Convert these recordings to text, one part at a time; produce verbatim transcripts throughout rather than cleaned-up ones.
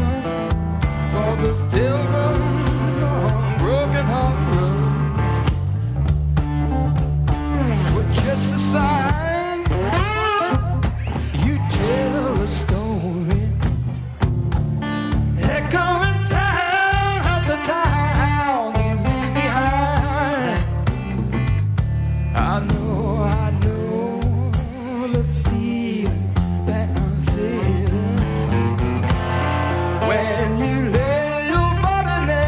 for the pilgrim on Broken Heart Road. With just a sign, you tell a story, echoing town after town you leave behind. I know, I know the feeling that I'm feeling when you lay your body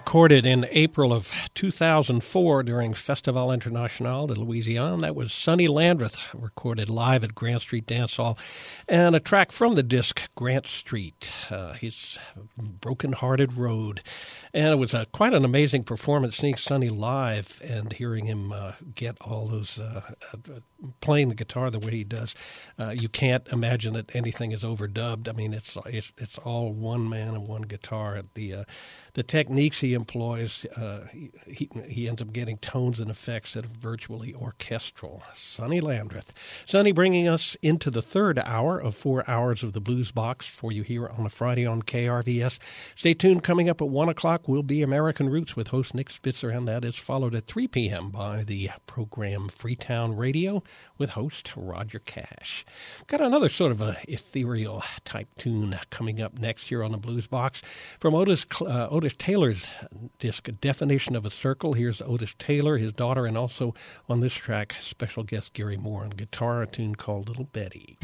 recorded in April of two thousand four during Festival International de Louisiane. That was Sonny Landreth, recorded live at Grant Street Dance Hall, and a track from the disc, Grant Street, uh, his Broken-Hearted Road. And it was a, quite an amazing performance, seeing Sonny live and hearing him uh, get all those, uh, uh, playing the guitar the way he does. Uh, you can't imagine that anything is overdubbed. I mean, it's it's, it's all one man and one guitar. The uh, the techniques he employs, uh, he, he he ends up getting tones and effects that are virtually orchestral. Sonny Landreth. Sonny bringing us into the third hour of four hours of the Blues Box for you here on a Friday on K R V S. Stay tuned. Coming up at one o'clock will be American Roots with host Nick Spitzer, and that is followed at three p.m. by the program Freetown Radio with host Roger Cash. Got another sort of a ethereal type tune coming up next year on the Blues Box from Otis uh, Otis Taylor's disc, Definition of a Circle. Here's Otis Taylor, his daughter, and also on this track, special guest Gary Moore on guitar, a tune called Little Betty.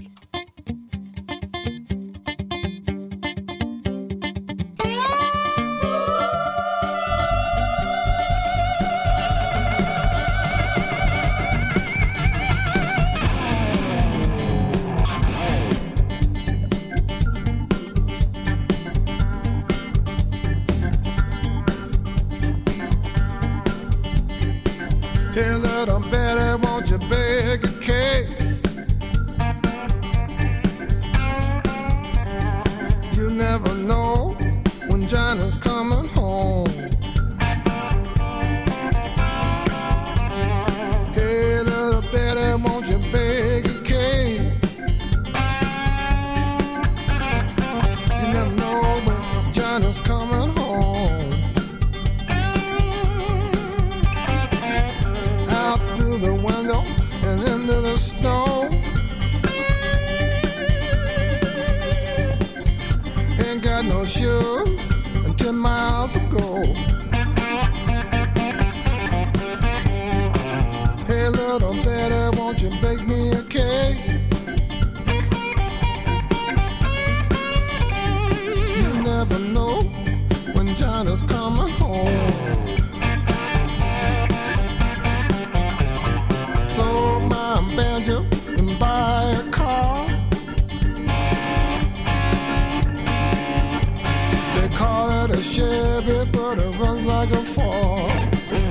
Hey, little Betty, won't you bake a cake? You never know when Johnny's coming home. Hey, little Betty, won't you bake a cake? You never know when Johnny's coming home. The window and into the snow. Ain't got no shoes and ten miles to go. Hey, little Betty, won't you bake me a cake? You never know when Johnny's coming home. Sold my banjo and buy a car. They call it a Chevy, but it runs like a Ford.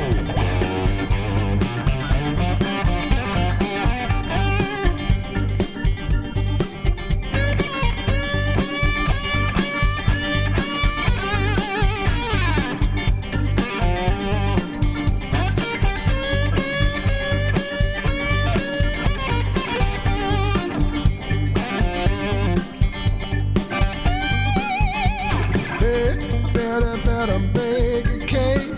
Better bake a cake.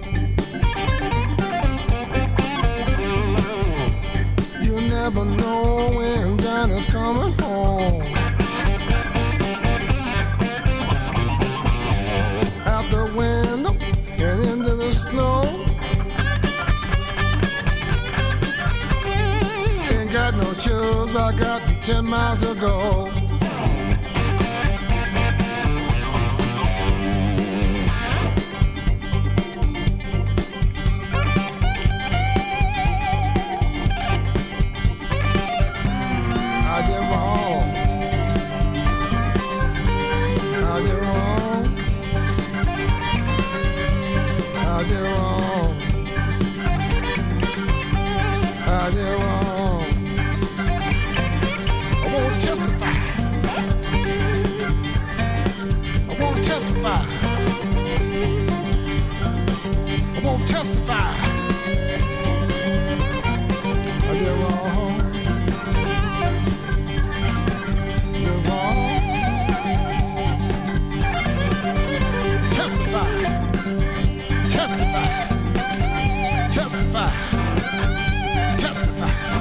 You never know when Johnny's coming home. Out the window and into the snow. Ain't got no shoes, I got ten miles to go. I won't testify. I did wrong. Did wrong. Testify. Testify. Testify. Testify.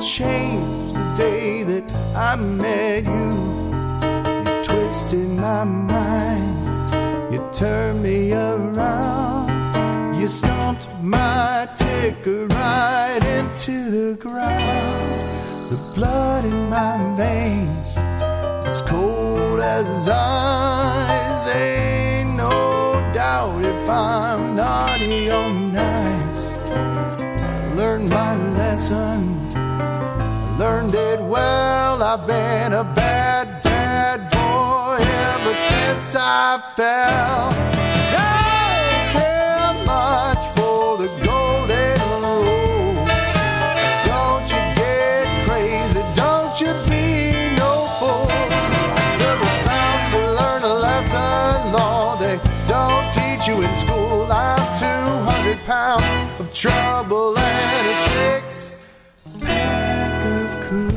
changed the day that I met you. You twisted my mind, you turned me around, you stomped my ticker right into the ground. The blood in my veins, as cold as ice, ain't no doubt if I'm naughty or nice. I learned my lesson, I learned it well. I've been a bad, bad boy ever since I fell. Don't care much for the golden rule. Don't you get crazy, don't you be no fool. You're about to learn a lesson, Lord, they don't teach you in school. I'm two hundred pounds of trouble and a six pack of cool.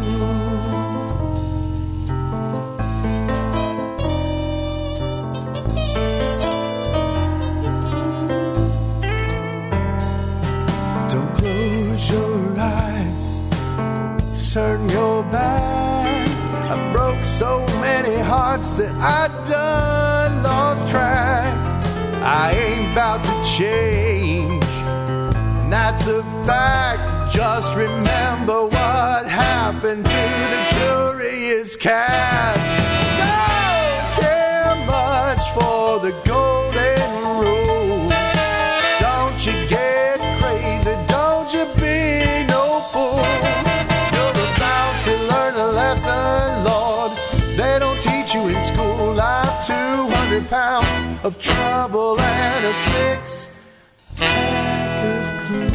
Don't close your eyes, turn your back. I broke so many hearts that I done lost track. I ain't about to change, and that's a fact. Just remember what happened to the curious cat. Don't care much for the golden rule. Don't you get crazy, don't you be no fool. You're about to learn a lesson, Lord, they don't teach you in school. I'm two hundred pounds of trouble and a six pack of cool.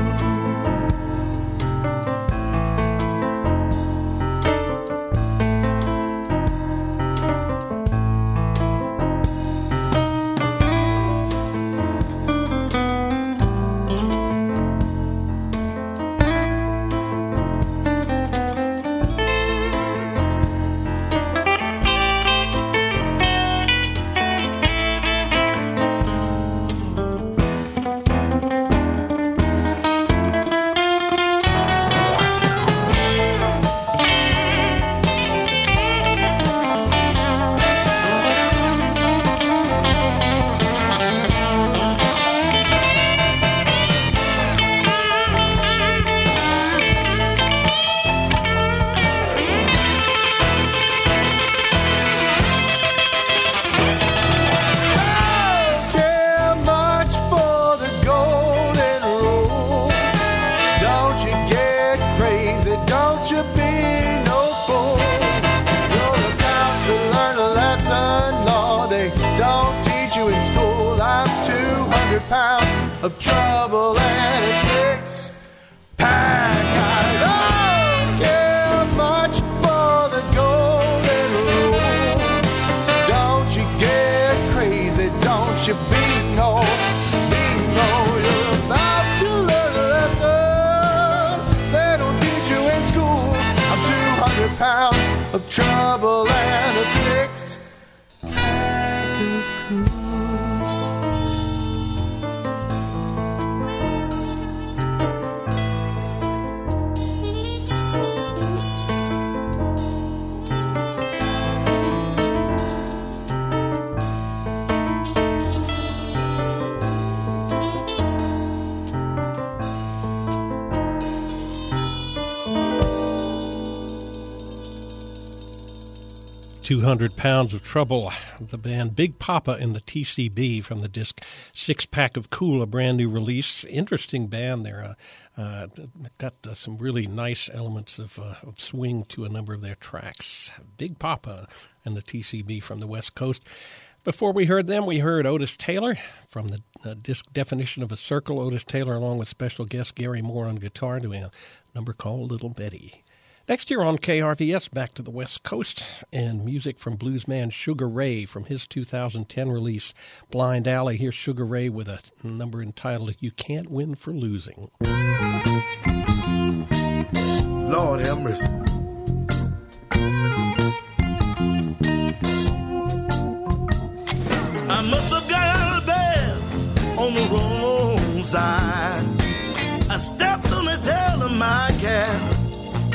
Of trouble and a six pack. I don't care much for the golden rule. Don't you get crazy, don't you be no, be no. You're about to learn a lesson they don't teach you in school. I'm two hundred pounds of trouble and a six pack of cool. two hundred pounds of Trouble, the band Big Papa in the T C B from the disc Six Pack of Cool, a brand new release. Interesting band there. Uh, uh, got uh, some really nice elements of, uh, of swing to a number of their tracks. Big Papa and the T C B from the West Coast. Before we heard them, we heard Otis Taylor from the uh, disc Definition of a Circle. Otis Taylor along with special guest Gary Moore on guitar doing a number called Little Betty. Next year on K R V S, back to the West Coast, and music from bluesman Sugar Ray from his two thousand ten release, Blind Alley. Here's Sugar Ray with a number entitled You Can't Win for Losing. Lord have mercy. I must have got out of bed on the wrong side. I stepped on the tail of my cab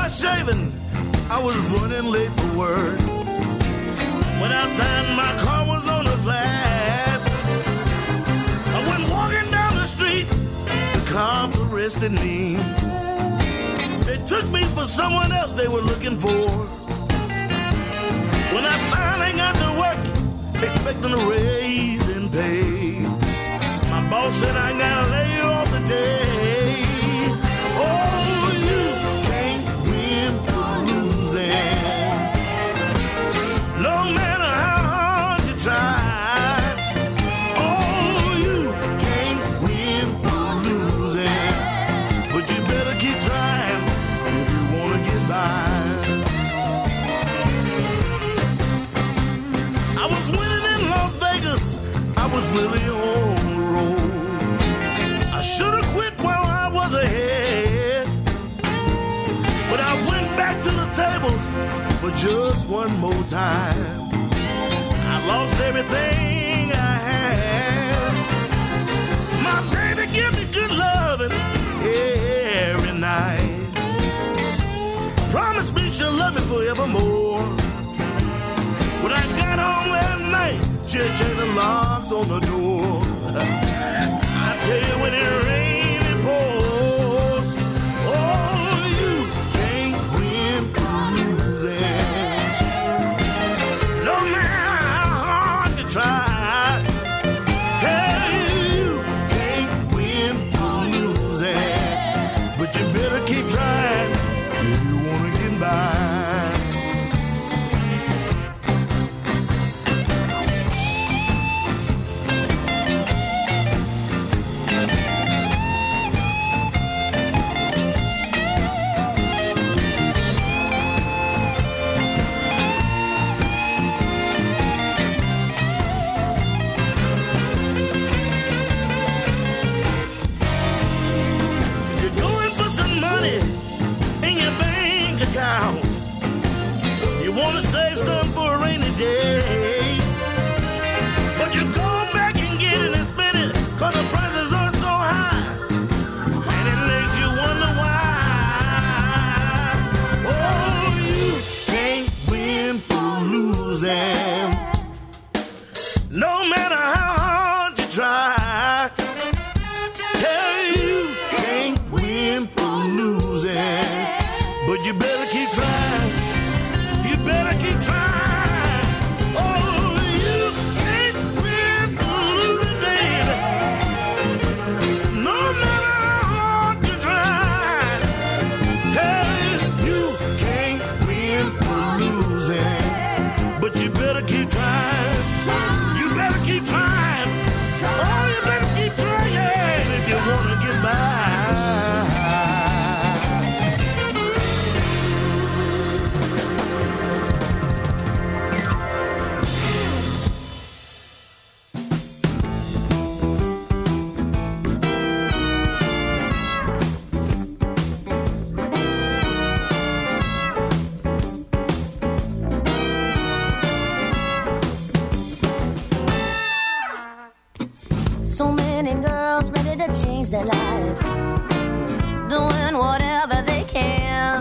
my shaving, I was running late for work. Went outside and my car was on the flat. I went walking down the street, the cops arrested me. They took me for someone else they were looking for. When I finally got to work, expecting a raise in pay, my boss said I gotta lay you off today. Oh, you can't win for losing. No matter how hard you try. Oh, you can't win for losing. But you better keep trying if you wanna get by. I was winning in Las Vegas. I was really on the road. I should have quit while I was ahead, but I went back to the tables for just one more time. I lost everything I had. My baby give me good loving every night. Promised me she'll love me forevermore. When I got home that night, she changed the locks on the door. I tell you, when it rains, it pours. Oh, you can't win for losing. No matter how hard you try. Tell you, you can't win for losing. But you better keep trying if you want to get by. You want to save some for a rainy day, but you go back and get it and spend it, cause the prices are so high, and it makes you wonder why. Oh, you can't win for losing. No matter how hard you try, tell you you can't win for losing. But you better keep trying. You better keep trying. Oh, you can't win for losing, baby. No matter how hard you try. Tell you you can't win for losing. But you better keep trying. You better keep trying. Oh, you better keep trying if you want to get by. So many girls ready to change their lives, doing whatever they can.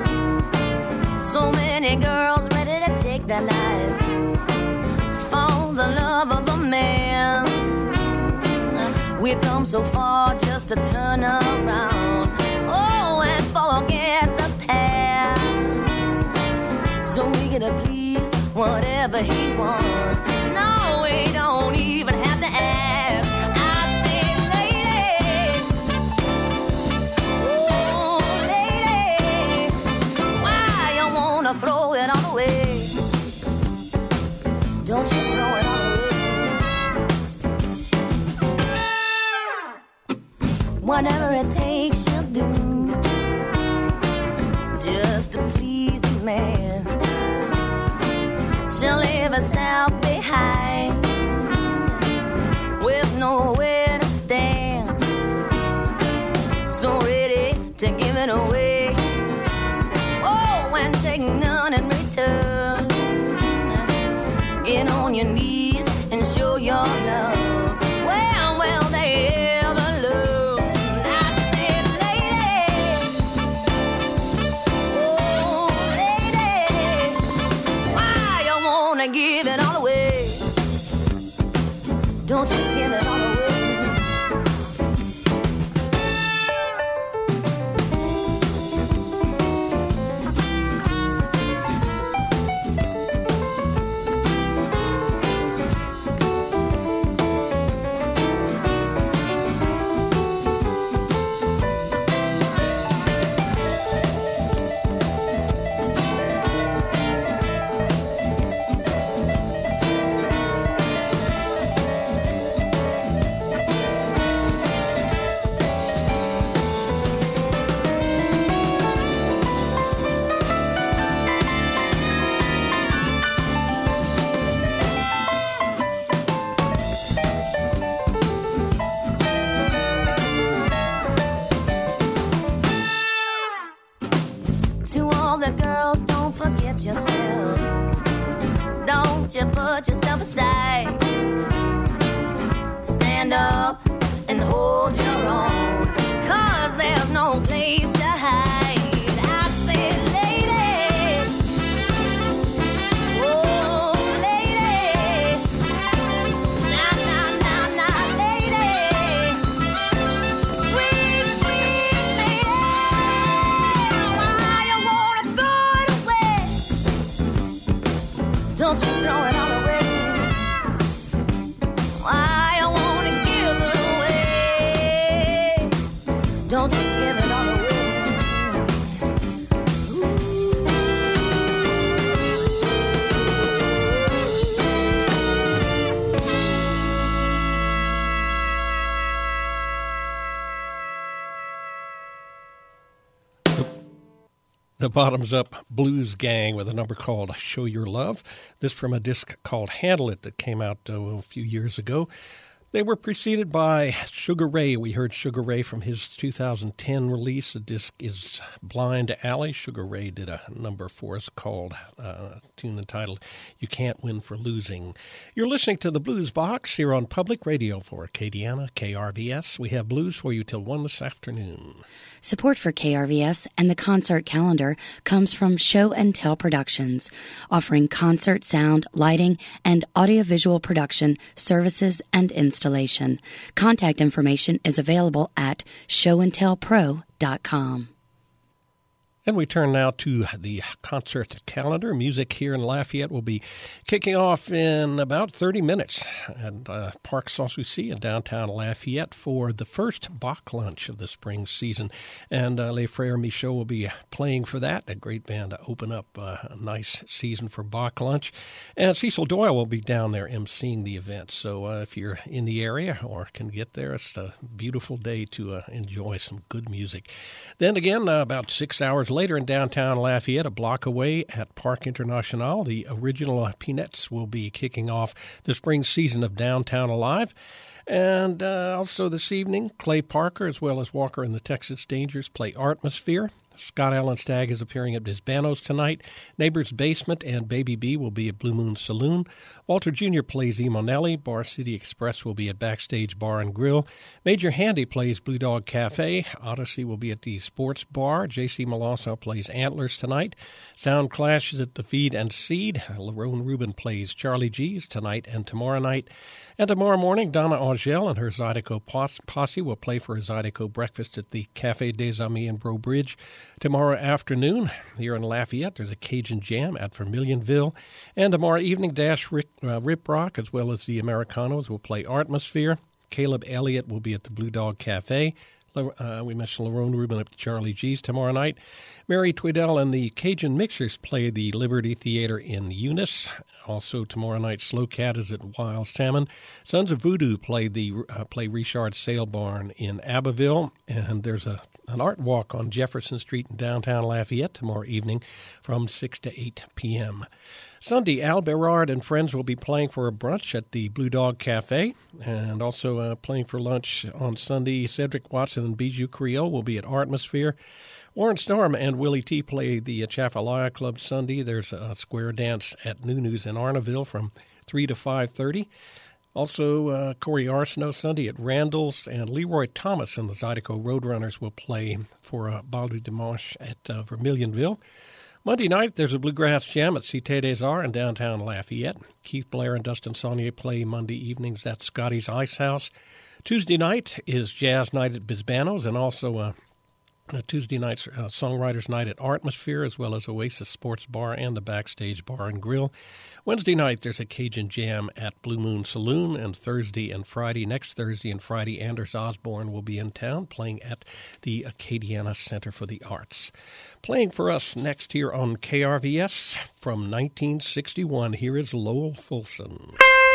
So many girls ready to take their lives for the love of a man. We've come so far just to turn around, oh, and forget the past. So we gotta please whatever he wants. No, we don't even have to ask. Throw it all away. Don't you throw it all away. Whatever it takes, she'll do, just to please a man. She'll leave herself behind with nowhere to stand. So ready to give it away, and take none in return. Get on your knees and show your love. Well, well, they ever love. I said, lady, oh, forget yourself. Don't you put yourself aside. Stand up and hold your own, 'cause there's no place to hide. I said, lady, oh, lady, nah, nah, nah, nah, lady, sweet, sweet lady, why you wanna throw it away? Don't you throw it all away. Why you wanna give it away? Don't you give it all away. The Bottoms Up Blues Gang with a number called Show Your Love. This from a disc called Handle It that came out uh, a few years ago. They were preceded by Sugar Ray. We heard Sugar Ray from his two thousand ten release. The disc is Blind Alley. Sugar Ray did a number for us called, uh, a tune entitled You Can't Win for Losing. You're listening to the Blues Box here on Public Radio for Acadiana, K R V S. We have blues for you till one this afternoon. Support for K R V S and the concert calendar comes from Show and Tell Productions, offering concert sound, lighting, and audiovisual production services and installation. Contact information is available at show and tell pro dot com. And we turn now to the concert calendar. Music here in Lafayette will be kicking off in about thirty minutes at uh, Parc Sans Souci in downtown Lafayette for the first Bach lunch of the spring season. And uh, Les Frères Michaud will be playing for that, a great band to open up uh, a nice season for Bach lunch. And Cecil Doyle will be down there emceeing the event. So uh, if you're in the area or can get there, it's a beautiful day to uh, enjoy some good music. Then again, uh, about six hours later, Later in downtown Lafayette, a block away at Parc International, the original uh, Peanuts will be kicking off the spring season of Downtown Alive. And uh, also this evening, Clay Parker as well as Walker and the Texas Dangers play Artmosphere. Scott Allen Stagg is appearing at Bisbanos tonight. Neighbor's Basement and Baby B will be at Blue Moon Saloon. Walter Junior plays E. Monelli. Bar City Express will be at Backstage Bar and Grill. Major Handy plays Blue Dog Cafe. Odyssey will be at the Sports Bar. J C Malonzo plays Antlers tonight. Sound Clash is at the Feed and Seed. Lerone Rubin plays Charlie G's tonight and tomorrow night. And tomorrow morning, Donna Angel and her Zydeco posse will play for a Zydeco breakfast at the Café des Amis in Breaux Bridge. Tomorrow afternoon, here in Lafayette, there's a Cajun Jam at Vermilionville. And tomorrow evening, Dash Rick, uh, Rip Rock, as well as the Americanos, will play Artmosphere. Caleb Elliott will be at the Blue Dog Cafe. Uh, we mentioned Lerone Rubin at Charlie G's tomorrow night. Mary Tweedell and the Cajun Mixers play the Liberty Theater in Eunice. Also tomorrow night, Slow Cat is at Wild Salmon. Sons of Voodoo play the uh, play Richard Sale Barn in Abbeville. And there's a an art walk on Jefferson Street in downtown Lafayette tomorrow evening from six to eight p.m. Sunday, Al Berard and friends will be playing for a brunch at the Blue Dog Cafe, and also uh, playing for lunch on Sunday. Cedric Watson and Bijou Creole will be at Artmosphere. Warren Storm and Willie T play the Chafalaya Club Sunday. There's a square dance at Nunu's in Arnaville from three to five thirty. Also, uh, Corey Arsenault Sunday at Randall's, and Leroy Thomas and the Zydeco Roadrunners will play for uh, Bal du Dimanche at uh, Vermilionville. Monday night, there's a Bluegrass Jam at Cité des Arts in downtown Lafayette. Keith Blair and Dustin Saunier play Monday evenings at Scotty's Ice House. Tuesday night is Jazz Night at Bisbanos, and also uh, a Tuesday night's uh, Songwriters Night at Artmosphere, as well as Oasis Sports Bar and the Backstage Bar and Grill. Wednesday night, there's a Cajun Jam at Blue Moon Saloon, and Thursday and Friday, next Thursday and Friday, Anders Osborne will be in town playing at the Acadiana Center for the Arts. Playing for us next here on K R V S from nineteen sixty-one, here is Lowell Fulson.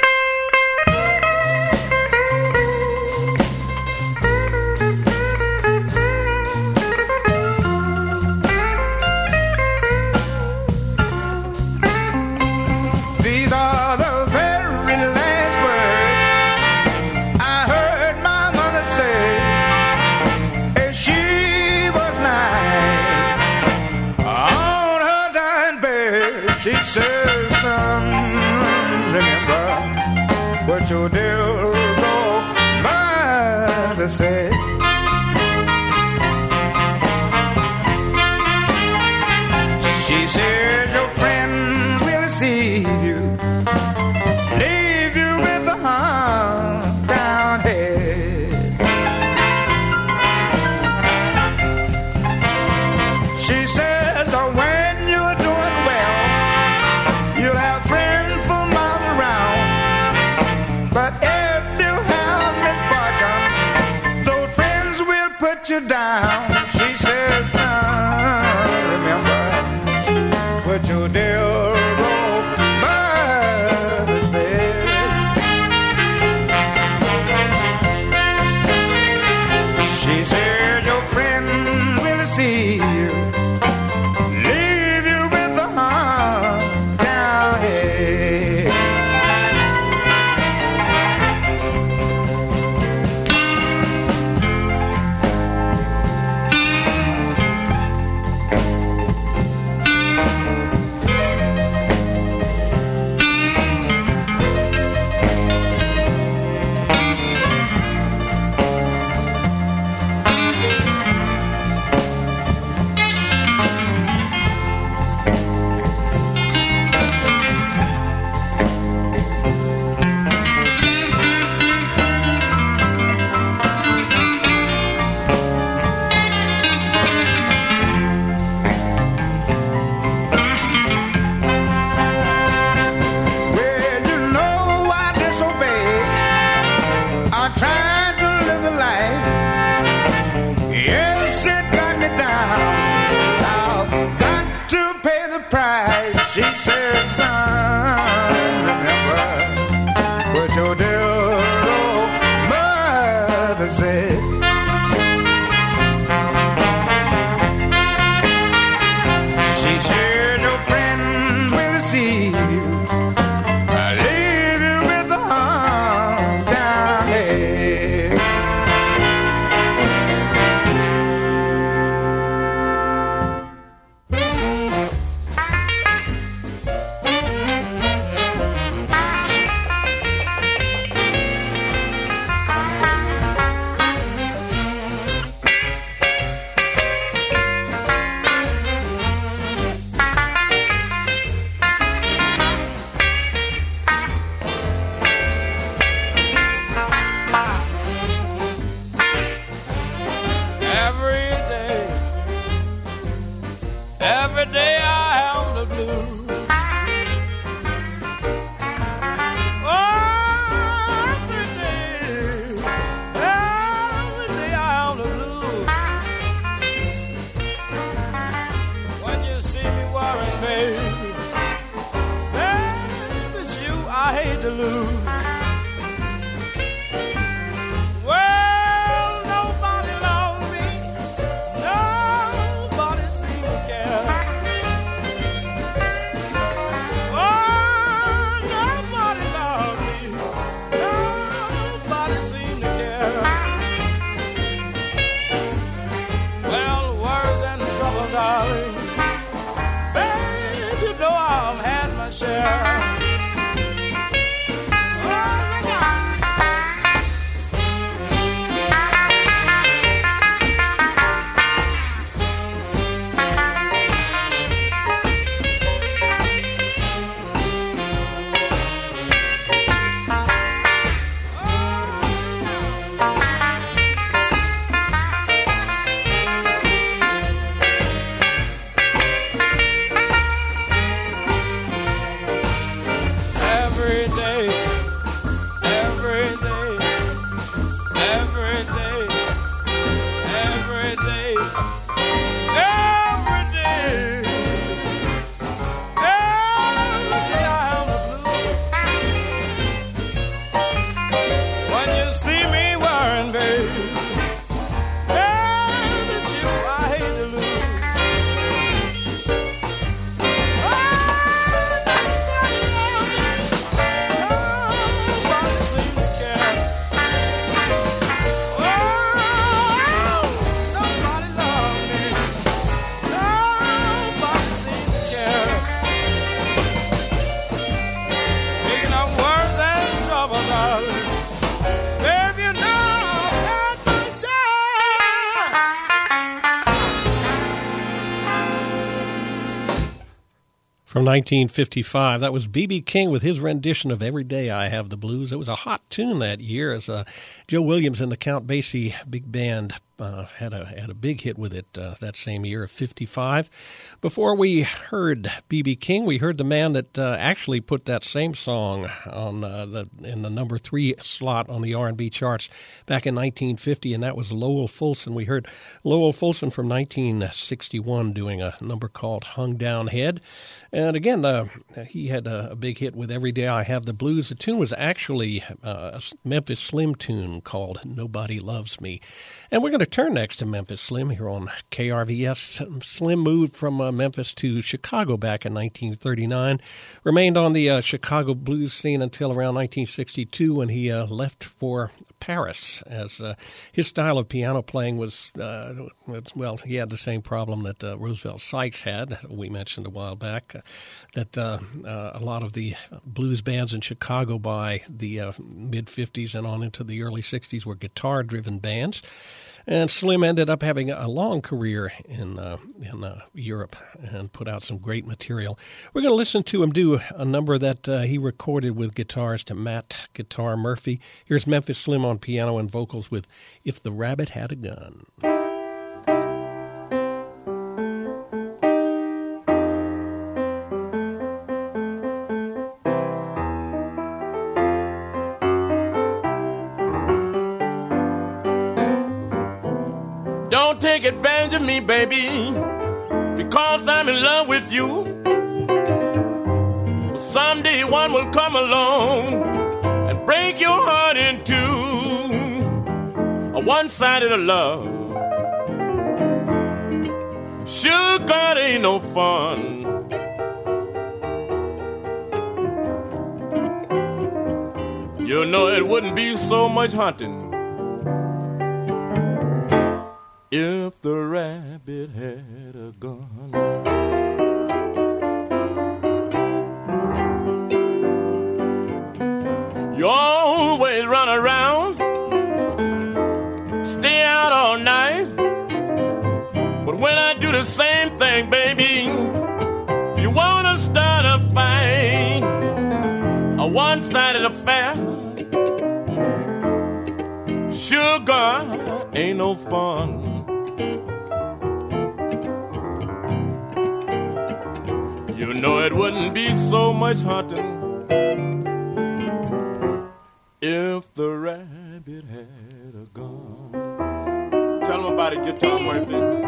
These are the very last words I heard my mother say as she was lying on her dying bed. let you down. She says, son, remember what your dear old mother said. She said your friend will see you, leave you with a heart down here. She said, son, remember what your dear old mother said. She said your friend will see you, I'll leave you with the heart down here. From nineteen fifty-five, that was B B King with his rendition of Every Day I Have the Blues. It was a hot tune that year as uh, Joe Williams and the Count Basie Big Band uh, had a had a big hit with it uh, that same year of fifty-five. Before we heard B B King, we heard the man that uh, actually put that same song on uh, the in the number three slot on the R and B charts back in nineteen fifty, and that was Lowell Fulson. We heard Lowell Fulson from nineteen sixty-one doing a number called Hung Down Head. And again, uh, he had a, a big hit with Every Day I Have the Blues. The tune was actually uh, a Memphis Slim tune called Nobody Loves Me. And we're going to turn next to Memphis Slim here on K R V S. Slim moved from uh, Memphis to Chicago back in nineteen thirty-nine, remained on the uh, Chicago blues scene until around nineteen sixty-two when he uh, left for Paris, as uh, his style of piano playing was, uh, well, he had the same problem that uh, Roosevelt Sykes had, we mentioned a while back, uh, that uh, uh, a lot of the blues bands in Chicago by the uh, mid-fifties and on into the early sixties were guitar-driven bands. And Slim ended up having a long career in uh, in uh, Europe and put out some great material. We're going to listen to him do a number that uh, he recorded with guitars to Matt Guitar Murphy. Here's Memphis Slim on piano and vocals with If the Rabbit Had a Gun. Don't take advantage of me, baby, because I'm in love with you. Someday one will come along and break your heart in two. A one-sided love, sugar ain't no fun. You know it wouldn't be so much hunting if the rabbit had a gun. You always run around, stay out all night, but when I do the same thing, baby, you wanna start a fight, a one-sided affair. Sugar ain't no fun. You know it wouldn't be so much hunting if the rabbit had a gun. Tell them about it, Guitar Murphy.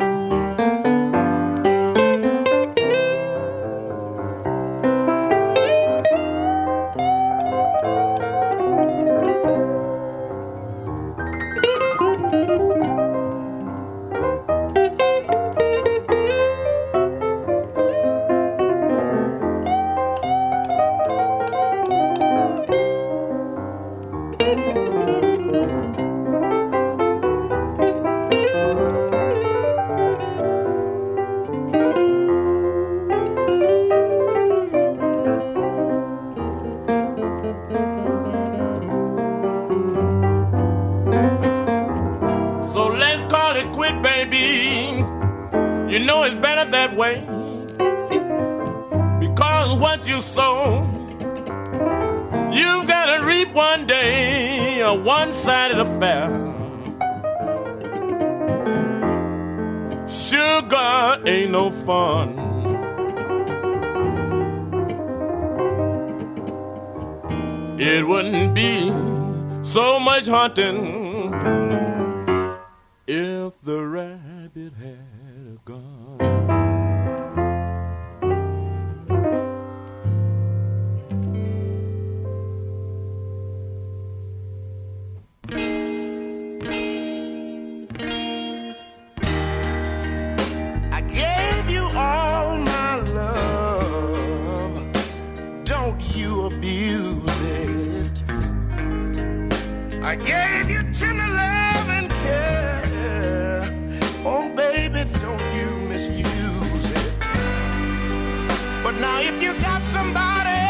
You know it's better that way, because what you sow, you've got to reap one day, a one-sided affair. Sugar ain't no fun. It wouldn't be so much hunting if the rabbit had a gun. I gave you all my love, don't you abuse it. I gave you tender love and care, oh baby, don't you misuse it. But now if you got somebody,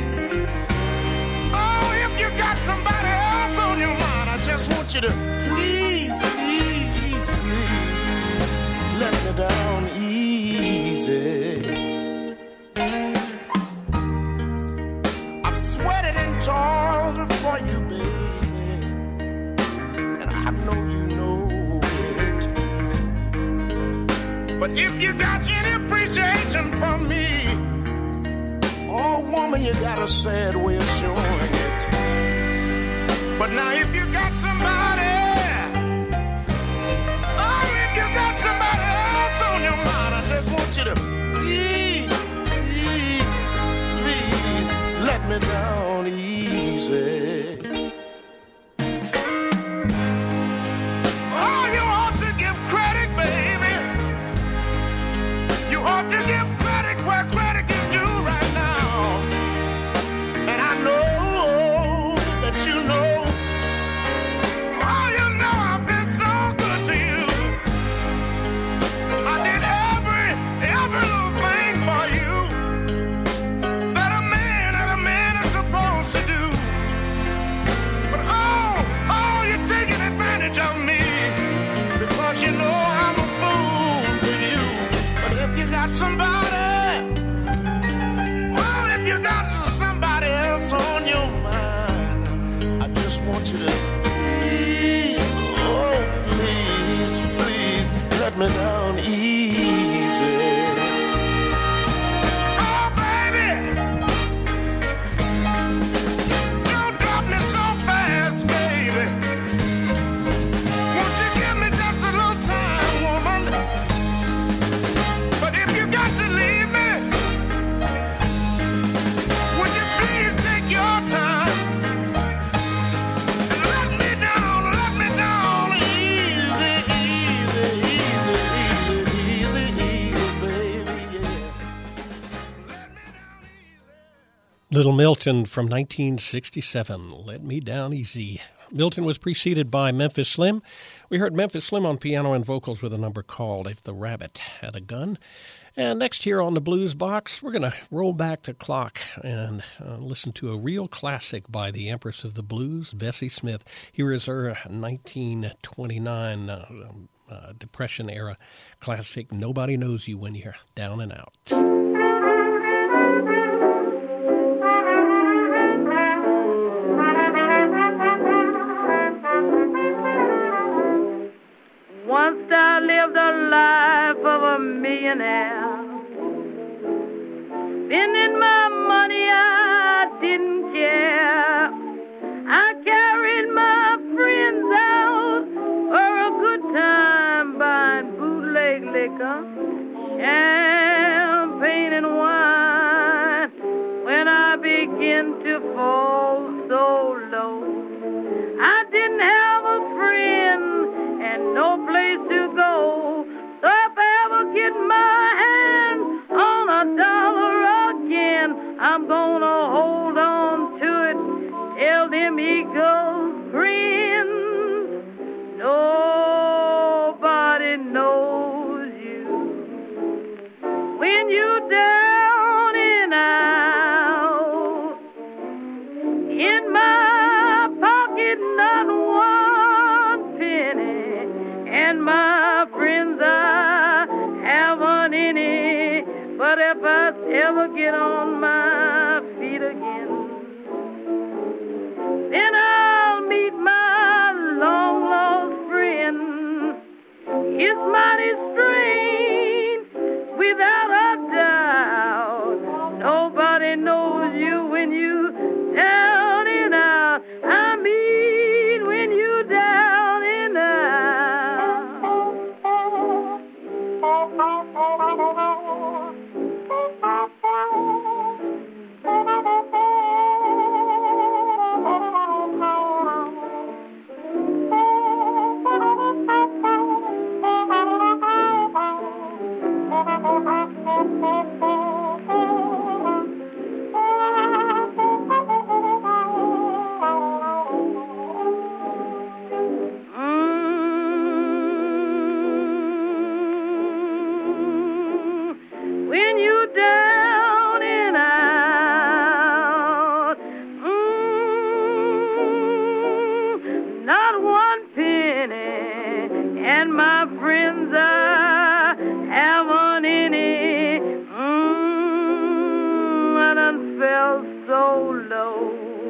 oh, if you got somebody else on your mind, I just want you to please, please, please let me down easy. I've sweated and toiled for you, baby, and I know you know it. But if you got any appreciation for me, oh woman, you got a sad way of showing it. But now if you got somebody, oh, if you got somebody else on your mind, I just want you to please, please, please let me down easy. Oh, you ought to give credit, baby. You ought to give credit where credit is due right now. And I know that you know, oh, you know I've been so good to you. I did every, every little thing for you that a man, that a man is supposed to do. But oh, oh, you're taking advantage of me because you know I'm a fool for you. But if you got somebody, well, if you got somebody else on your mind, I just want you to please, oh, please, please let me down easy. Oh, baby, don't drop me so fast, baby. Won't you give me just a little time, woman? But if you got to leave me, would you please take your time and let me down, let me down easy, easy, easy, easy, easy, easy, baby, yeah. Let me down easy. Little Milton from nineteen sixty-seven, Let Me Down Easy. Milton was preceded by Memphis Slim. We heard Memphis Slim on piano and vocals with a number called If the Rabbit Had a Gun. And next here on the Blues Box, we're going to roll back the clock and uh, listen to a real classic by the Empress of the Blues, Bessie Smith. Here is her nineteen twenty-nine uh, uh, Depression-era classic, Nobody Knows You When You're Down and Out. Once I lived a life of a millionaire, spending my money I didn't care. I carried my friends out for a good time, buying bootleg liquor, champagne and wine. When I began to fall so low, I didn't have a friend and no place to go. So if I ever get my hands on a dollar again, I'm gonna hold on to it till them eagles grin. Nobody knows you when you're down and out. In my pocket, not one penny, and my friends I haven't any. But if I ever get on my feet again, then I'll meet my long lost friend. It's mighty strange, without a doubt. Nobody knows you when you down and out. I mean when you down and when you down and out, mm, not one penny, and my friends I haven't any. Mm, I done felt so low.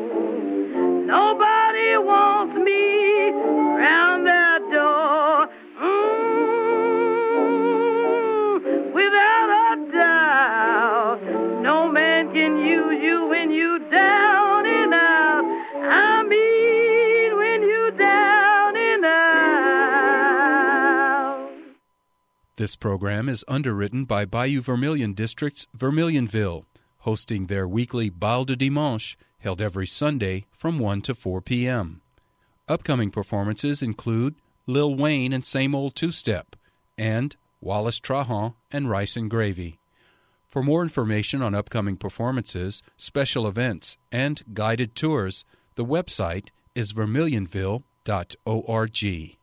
Nobody wants me round their door. Mm, This program is underwritten by Bayou Vermilion District's Vermilionville, hosting their weekly Bal de Dimanche, held every Sunday from one to four p.m. Upcoming performances include Lil Wayne and Same Old Two-Step, and Wallace Trahan and Rice and Gravy. For more information on upcoming performances, special events, and guided tours, the website is vermilionville dot org.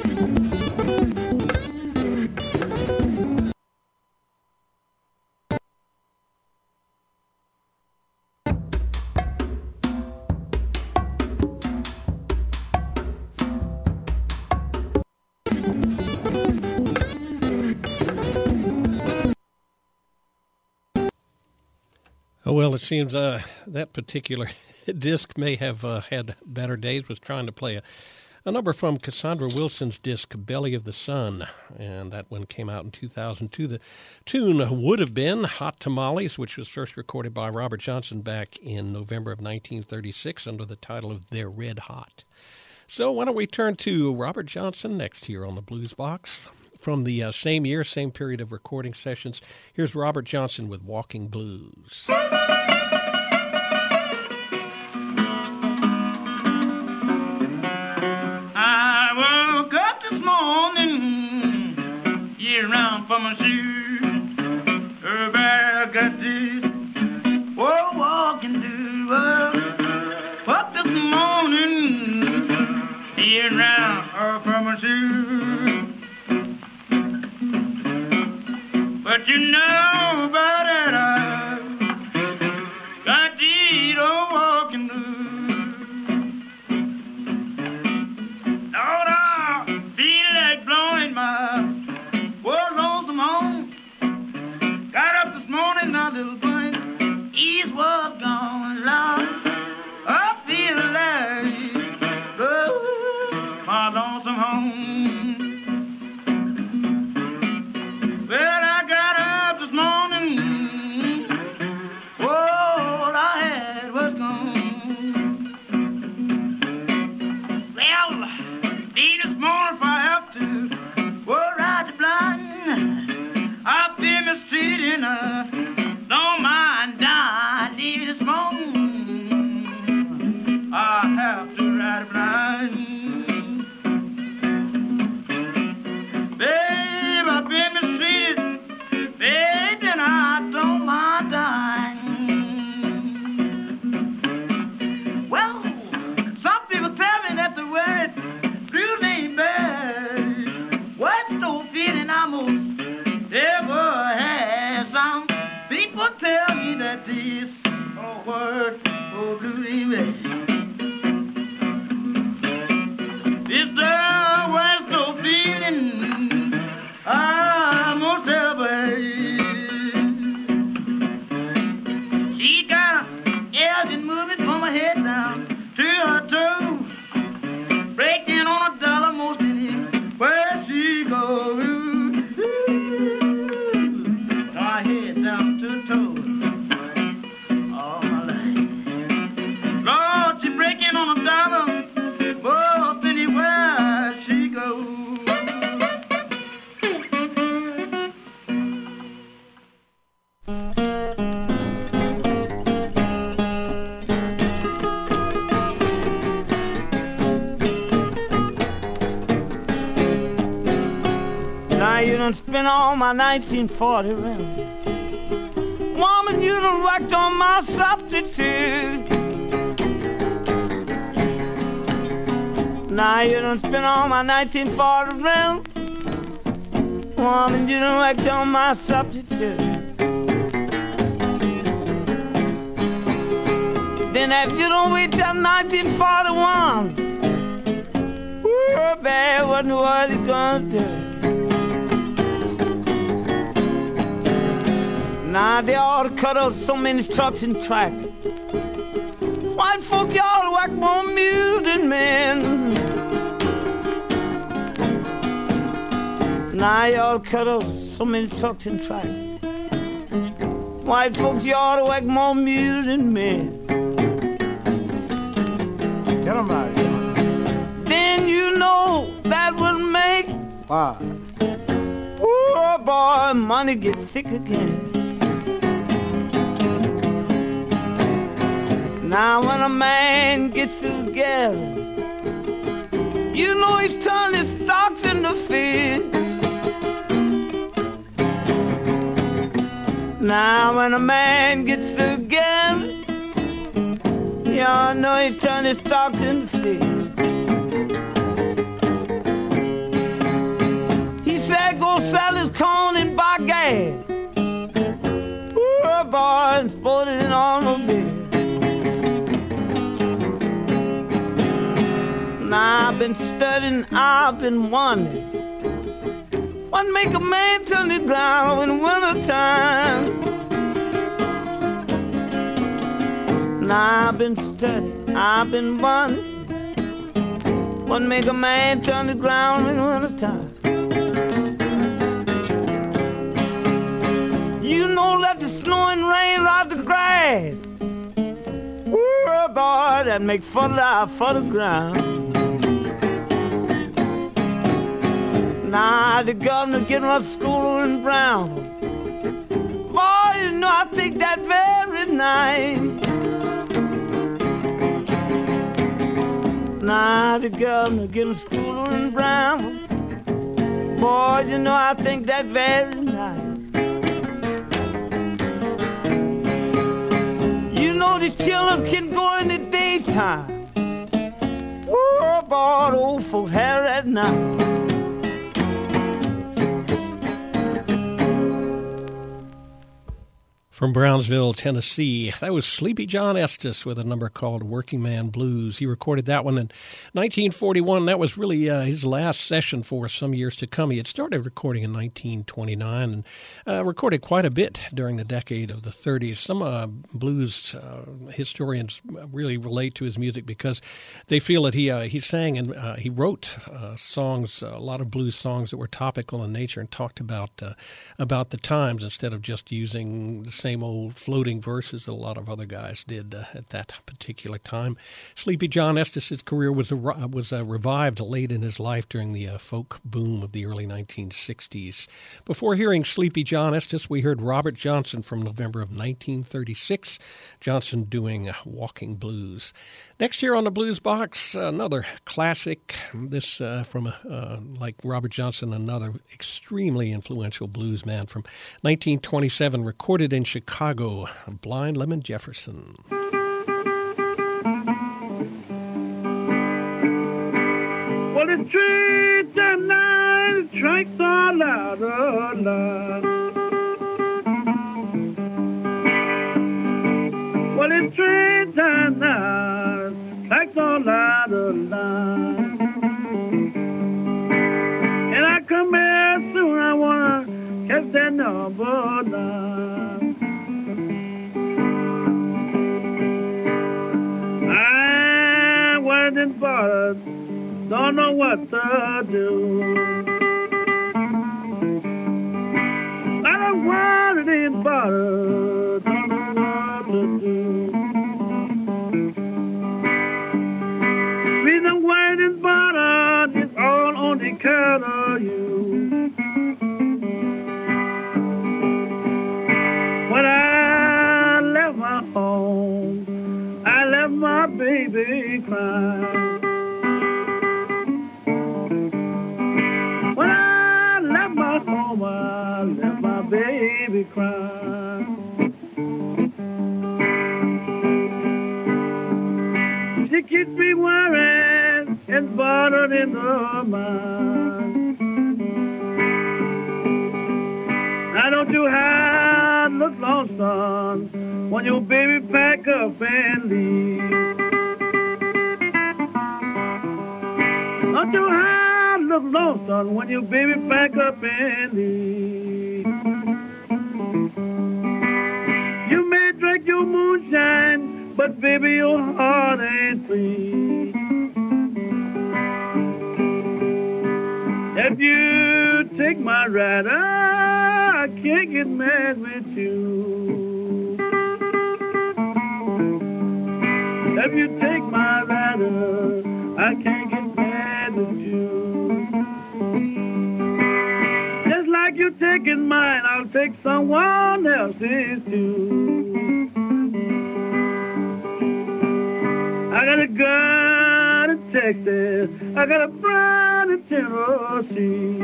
Oh, well, it seems uh, that particular disc may have uh, had better days. Was trying to play a, a number from Cassandra Wilson's disc, Belly of the Sun, and that one came out in two thousand two. The tune would have been Hot Tamales, which was first recorded by Robert Johnson back in November of nineteen thirty-six under the title of They're Red Hot. So why don't we turn to Robert Johnson next here on the Blues Box. From the uh, same year, same period of recording sessions, here's Robert Johnson with Walking Blues. I woke up this morning, yeah, around for my shoes. Her back got this, whoa, walking blues. Up this morning, yeah, around for my shoes. But you know about it, I got these old walking blues. Lord, I feel like blowing my poor lonesome home. Got up this morning, now little boy, he's was gone, Lord. I feel like blowing my lonesome home. Well, I got up this morning, all I had was gone. Well, be this morning if I have to, we'll ride the blind. I'll be mistreated, uh, don't mind dying. Leave this morning, I have to ride blind. Babe, I've been mistreated. Baby, and I don't mind dying. Well, some people tell me that the word blues ain't bad. What's no feeling I most ever had? Some people tell me that this oh, word oh, blues ain't bad. It's the worst no feeling I most ever had. She got her ears moving from her head down to her toes, breaking on a dollar most anywhere she goes. Her head down to her toes, all my life. Lord, she breaking on a dollar most anywhere she goes. Now you done spent all my nineteen forty round. Woman, you done worked on my substitute. Now you done spent all my nineteen forty round. Woman, you done worked on my substitute. Then if you don't wait till nineteen forty-one, woo, babe, what in the world you gonna do? Now they ought to cut out so many trucks and tractors. White folk, y'all work more mule than men. Now y'all cut out so many trucks and tractors. White folks, y'all work more mule than men. Tell them about it. Then you know that will make Why? Ooh, boy, money gets thick again. Now when a man gets together, you know he's turning his stocks into fish. Now when a man gets together, y'all know he's turning his stocks into fish. He said go sell his corn and buy gas. Poor boy, and sporting an automobile. Now I've been studying, I've been wondering what make a man turn the ground in wintertime. Now I've been studying, I've been wondering what make a man turn the ground in wintertime. You know let the snow and rain rot the grass. Ooh, boy, that make fertilizer for the ground. Now the governor getting up school in Brown. Boy, you know I think that very nice. Now the governor getting school in Brown. Boy, you know I think that very nice. You know the children can go in the daytime. Oh, boy, the old folk have at night. From Brownsville, Tennessee, that was Sleepy John Estes with a number called Working Man Blues. He recorded that one in nineteen forty-one. That was really uh, his last session for some years to come. He had started recording in nineteen twenty-nine and uh, recorded quite a bit during the decade of the thirties. Some uh, blues uh, historians really relate to his music because they feel that he uh, he sang and uh, he wrote uh, songs, a lot of blues songs that were topical in nature and talked about uh, about the times instead of just using the same old floating verses that a lot of other guys did uh, at that particular time. Sleepy John Estes' career was a, was uh, revived late in his life during the uh, folk boom of the early nineteen sixties. Before hearing Sleepy John Estes, we heard Robert Johnson from November of nineteen thirty-six, Johnson doing uh, Walking Blues. Next year on the Blues Box, another classic, this uh, from, uh, like Robert Johnson, another extremely influential blues man from nineteen twenty-seven, recorded in Chicago, Blind Lemon Jefferson. Well, the streets at night, the tracks are louder, loud. Well, the streets at night, tracks are louder, loud. And I come here soon, I wanna catch that number now. I went and bought it, don't know what to do. I don't want it in bottle, don't know what to do. Reason why it is bottle is all on the account of you. When I left my home, I left my baby crying. When I left my home, I left my baby crying. She keeps me worried and bothered in her mind. I don't do how look lonesome when your baby pack up and leave. Don't you how look lonesome when your baby pack up and leave. You may drink your moonshine, but baby your heart ain't free. If you take my rider, I can't get mad with you. If you take my rider, I can't get mad with you. Just like you taking take someone else's too. I got a gun in Texas, I got a brand in Tennessee.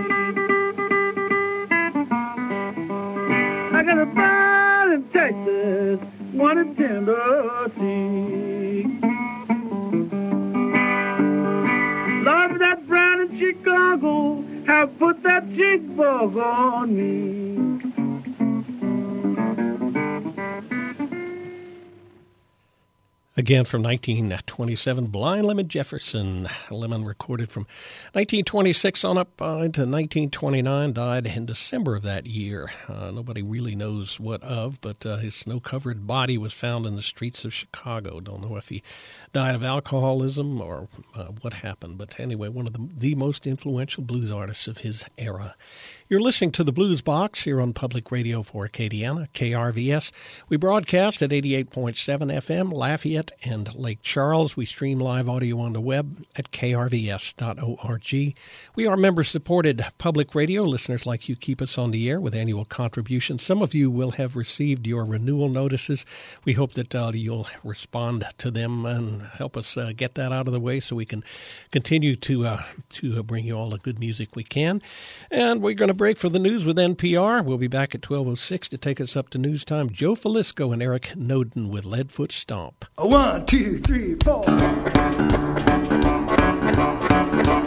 I got a brand in Texas, one in Tennessee. Love that brand in Chicago, have put that jig bug on me. Again from nineteen twenty-seven, Blind Lemon Jefferson. Lemon recorded from nineteen twenty-six on up uh, into nineteen twenty-nine, died in December of that year. Uh, nobody really knows what of, but uh, his snow-covered body was found in the streets of Chicago. Don't know if he died of alcoholism or uh, what happened, but anyway, one of the, the most influential blues artists of his era. You're listening to the Blues Box here on Public Radio for Acadiana, K R V S. We broadcast at eighty-eight point seven F M, Lafayette and Lake Charles. We stream live audio on the web at K R V S dot org. We are member-supported public radio. Listeners like you keep us on the air with annual contributions. Some of you will have received your renewal notices. We hope that uh, you'll respond to them and help us uh, get that out of the way so we can continue to, uh, to uh, bring you all the good music we can. And we're going to break for the news with N P R. We'll be back at twelve oh six to take us up to news time. Joe Falisco and Eric Noden with Leadfoot Stomp. One, two, three, four.